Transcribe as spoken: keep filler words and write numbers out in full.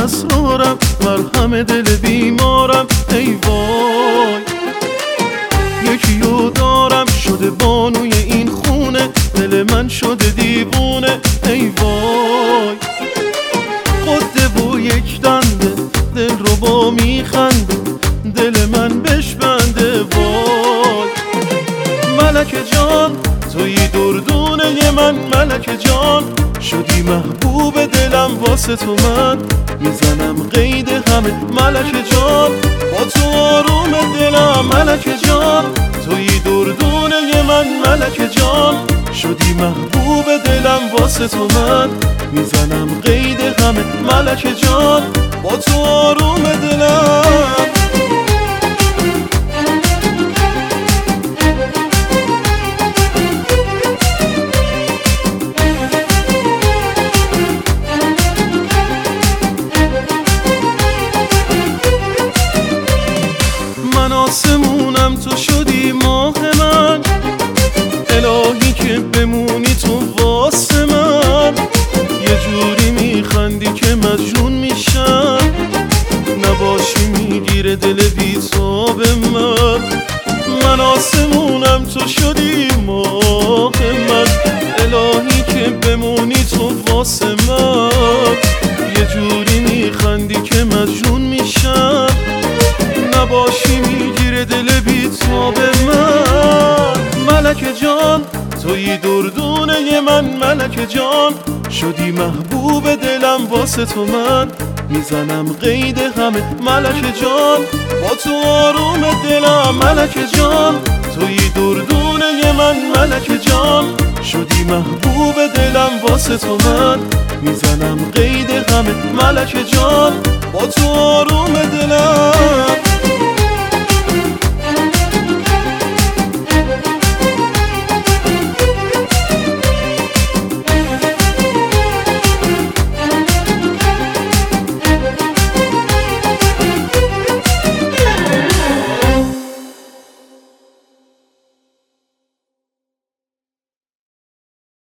اسرارم، مرهم دل بیمارم. ای وای یکیو دارم شده بانوی این خونه، دل من شده دیوونه. ای وای قده و یک دنده، دل رو با میخنده، دل من بش بنده. وای ملک جان توی دردونه من، ملک جان شدی محبوب دلم، واسه تو من میزنم قید همه. ملک جان با تو آروم دلم، ملک جان توی دردونه من، ملک جان شدی محبوب دلم، واسه تو من میزنم قید همه. ملک جان با تو آروم دلم. من آسمونم تو شدی ماه من، الهی که بمونی تو واسه من. یه جوری میخندی که مجنون میشم، نباشی میگیره دل بی‌تاب من. من آسمونم تو شدی ماه من، الهی که بمونی تو واسه من. یه جوری میخندی که مجنون میشم، نباشی میگیره دل بی‌تاب من. ملک جان توی دردونه من، ملک جان شدی محبوب دلم، واسه تو من میزنم قید همه. ملک جان با تو آروم دلم، ملک جان توی دردونه من، ملک جان شدی محبوب دلم، واسه تو من میزنم قید همه. ملک جان با تو آروم دلم.